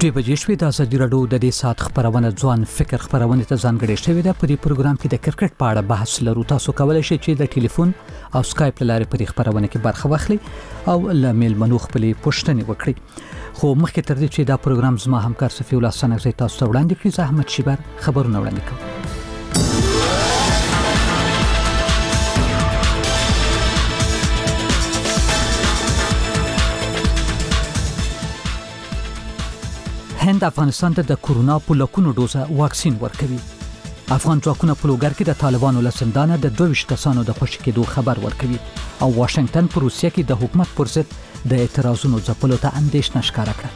دوی بجې شوې د ازادي راډیو د دې سات خبرونه ځوان فکر خبرونه ته ځانګړې شوې ده. په دې پروګرام کې د کرکټ په اړه بحث لرو. تاسو کولی شئ چې د ټلیفون او سکایپ لارې په دې خبرونه کې برخه واخلئ او له میلمنو خپلې پوښتنې وکړئ. خو مخکې تر دې چې دا پروګرام زما همکار صفي الله سنګزی تاسو ته وړاندې کړي، زه احمد شیبر خبرونه وړاندې کوم. هند افغانستان ته د کورونا په لکونو ډوزه واکسین ورکوي. افغان ځواکونه په لوګر کې د طالبانو له زندانه د 22 کسانو د خوشي کېدو خبر ورکوي او واشنگټن په روسیه کې د حکومت پر ضد د اعتراضونو ځپلو ته اندېښنه ښکاره کړه.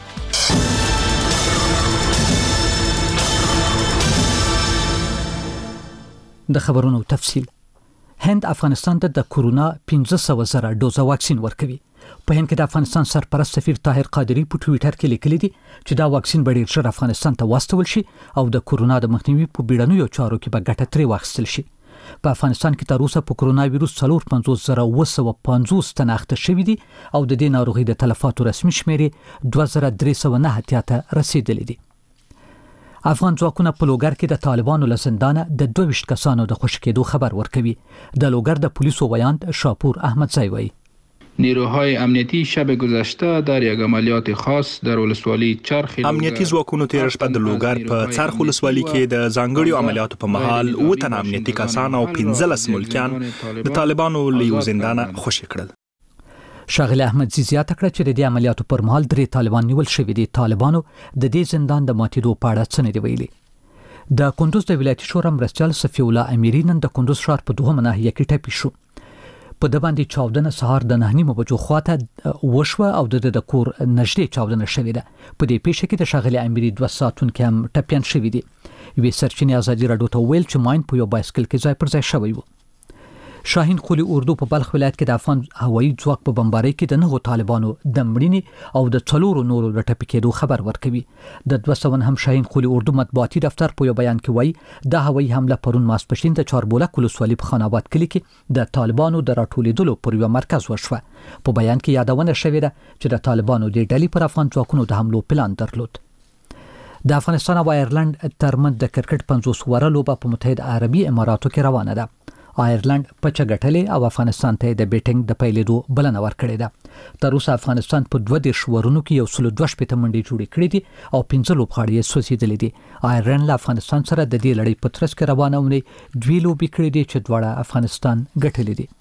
د خبرونو تفصیل. هند افغانستان ته د کورونا 15,000 ډوزه واکسین ورکوي. په هند کې د افغانستان سرپرست سفیر طاهر قادری په ټوئیټر کې لیکلي دي چې دا واکسین به ډېر ژر افغانستان ته واستول شي او د کورونا د مخنیوي په بیړنیو چارو کې به ګټه ترې واخیستل شي. په افغانستان کې تر اوسه په کورونا وایروس 450,950 تنه اخته شوي دي او د دې ناروغۍ د تلفاتو رسمي شمیرې 2309 ته رسیدلې دي. افغان ځواکونه په لوګر کې د طالبانو له زندانه د 22 کسانو د خوشي کېدو خبر ورکوي. د لوګر د پولیسو ویاند شاپور احمدزی وایي نیروهای امنیتی شب گذشته در یک عملیات خاص در ولسوالی چرخ امنیتی ځواکونو تیر شپه د لوګر په چرخ ولسوالۍ کې د ځانګړو عملیاتو په مهال 9 تن امنیتي کسان او 15 ملکیان د طالبانو له یو زندانه خوشي کړل. شاغلی احمدزی زیاته کړه چې د دې عملیاتو پر مهال 3 طالبان نیول شوي دي. طالبانو د دې زندان د ماتېدو په اړه څه نه دی ویلي. د کندوز د ولایتي شورا مرستیال صفي الله امیری نن د کندوز ښار په 2مه ناحیه کې ټپي شو. په د باندې چاودنه سهار د 9:30 بجو خواته وشوه او د کور نږدې چاودنه شوې ده. په دې پیښه کې د شاغلی امیری 2 ساعتونکو هم ټپيان شوي دي. وی سرچینې ازادي راډیو ته ویل چې ماین په یو بایسکل کې ځای پر ځای شوی و. شاهین قلی اردو په بلخ ولایت کې د افغان هوایي ځواک په بمبارۍ کې د 9 طالبانو د مړینې او د 4 نورو د ټپي کېدو خبر ورکوي. د 200 هم شاهین قلی اردو مطبوعاتي دفتر په یو بیان کې وایي د هوایي حمله پرون ماسپښین د چاربولک ولسوالۍ په خاناباد کلی کې د طالبانو د راټولېدلو پر یو مرکز وشوه. په بیان کې یادونه شوې ده چې د طالبانو د ډلې پر افغان ځواکونو د حملو پلان درلود. د افغانستان او آیرلند ترمنځ د کرکټ 50 وره لوبه په متحده عربي اماراتو کې روانه ده. آیرلند پچه ګټلې او افغانستان ته د بیټینګ د پیلېدو بلنه ورکړې ده. تر اوسه افغانستان په 22 ورونو کې 102 منډې جوړې کړې دي او 15 لوبغاړي یې سوځېدلې دي. آیرلند له افغانستان سره د دې لړۍ په ترڅ کې روانه ونې 2 لوبې کړې دي چې دواړه افغانستان ګټلې دي.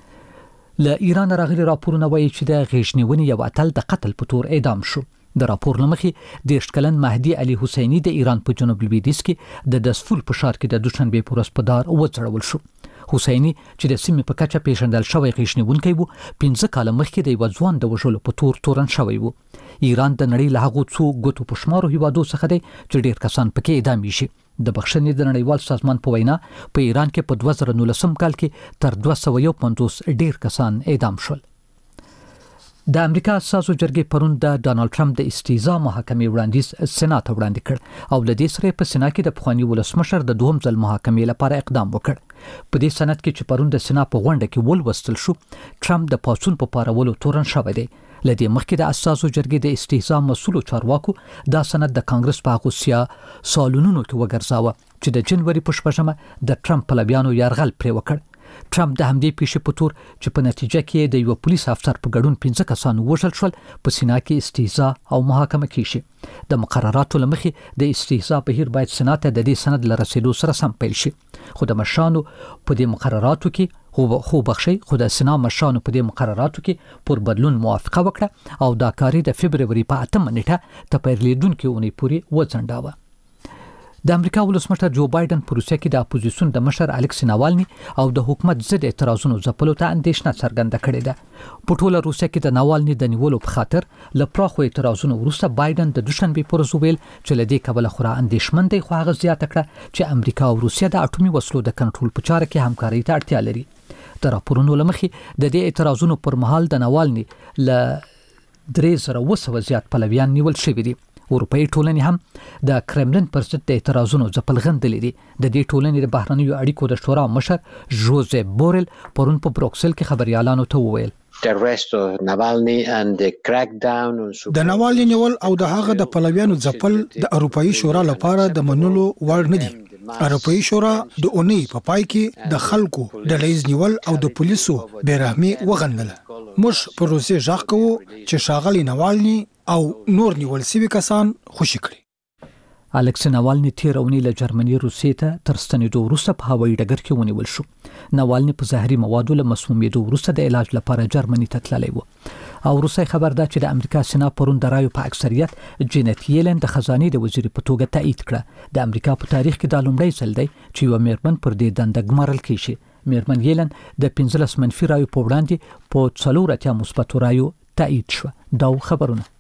له ایران راغلي راپورونه وایي چې د غیږنیونې یو اتل د قتل په تور اعدام شو. د راپور لمخې 10 کلن مهدي علي حسیني د ایران په جنوب لویدیځ کې د دسفول په ښار کې د دوشنبه په ورځ په دار وځړول شو. حسیني چې د سیمې په کچه پیژندل شوی غیږنیونکی وو 15 کال مخکې د یو ځوان د وژلو په تور تورن شوی وو. ایران د نړۍ له هغو څو ګوتو په شمارو هیوادو څخه دی چې ډېر کسان پکې اعدام شي. د بخښنې د نړیوال سازمان په وینا په ایران کې په 2019 کال کې تر 250 ډېر کسان اعدام شول. د امریکا اساسو جرګې پرون د ډانلډ ټرمپ د استیزا محاکمې وړاندیز سېنات وړاندې کړ او د دې سره په سېنات کې د پخوانی ولسمشر د دوهم ځل محاکمې لپاره اقدام وکړ. په دې سند کې چې پرون د سېنات په غونډه کې ولوستل شو، ټرمپ د پاڅون په پارولو تورن شوی دی. لدې مخکې د اساسو جرګې د استیزا مسؤل چارواکو دا سند د کانګرس په غوسیا سالونونو کې وګرځاوه چې د جنوري په 8مه د ټرمپ پلویانو یرغل پرې وکړ. ټرمپ د همدې پیښې په تور چې په نتیجه کې د یو پولیس افسر په ګډون 15 کسان وژل شول په سېنات کې استیزا او محاکمه کیږي. د مقرراتو لمخې د استیزا بهیر باید سېنات ته د دې سند لرسېدو سره سم پیل شي. خو د مشانو په دې مقرراتو کې خو د سېنات مشانو په دې مقرراتو کې پر بدلون موافقه وکړه او دا کاری د فبرवरी په 8مه نیټه ته پیلېدونکې اونۍ پورې وځنډاوه. د امریکا ولسمشر جو بایدن په روسیه کې د اپوزیسیون د مشر الکسی ناوالني او د حکومت ضد اعتراضونو ځپلو ته اندېښنه څرګنده کړې ده. په ټوله روسیه کې د ناوالني د نیولو په خاطر له پراخو اعتراضونو وروسته بایدن د دوشنبه پر ورځ ویل چې له دې کبله خورا اندېښمن دی، خو هغه زیاته کړه چې امریکا او روسیه د اټومي وسلو د کنټرول په چاره کې همکارۍ ته اړتیا لري. د راپورونو لمخې د دې اعتراضونو پر مهال د ناوالني له 3,200 زیات پلویان نیول شوي دي. اروپאי ټولنې هم د کرملین پر ضد د اعتراضونو ځپل غندلې دي. د دې ټولنې د بهرنیو اړیکو د شورا مشر ژوزف بورل پرون په بروکسل کې خبريالانو ته وویل د ناوالني نیول او د هغه د پلویانو ځپل د اروپאי شورا لپاره د منلو وړ نه دي. اروپאי شورا د اونۍ په پای کې د خلکو د لیز نیول او د پولیسو بیرحمي وغندله. موږ په روسي ځخ کوو چې ښاغلي ناوالني او نور نیول شوي کسان خوشي کړي. الکسی ناوالني تیر اونۍ له جرمني روسیې ته تر ستنېدو وروسته په هوایي ډګر کې ونیول شو. ناوالني په زهري موادو له مسمومیدو وروسته د علاج لپاره جرمني ته تللی و. او روسي خبر ده چې د امریکا سنا پرون د رایو په اکثریت جینت یلن د خزانه د وزیر په توګه تایید کړه. د امریکا په تاریخ کې د لومړی ځل دی چې یو میرمن پر دې دنده ګمارل کیږي. میرمن یلن د 15 منفي رایو په وړاندې په 4 مثبت رایو تایید شو. دا خبرونه